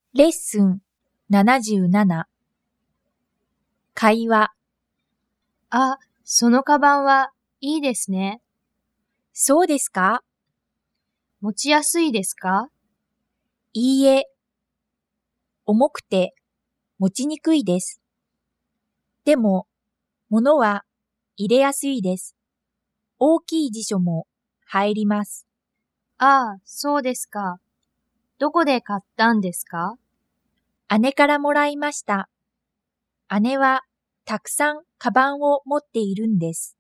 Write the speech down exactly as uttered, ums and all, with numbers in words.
レッスンななじゅうなな会話。 あ、そのカバンはいいですね。 そうですか？ 持ちやすいですか？ いいえ。重くて持ちにくいです。でも、物は入れやすいです。大きい辞書も入ります。 ああ、そうですか。どこで買ったんですか？ 姉からもらいました。姉はたくさんカバンを持っているんです。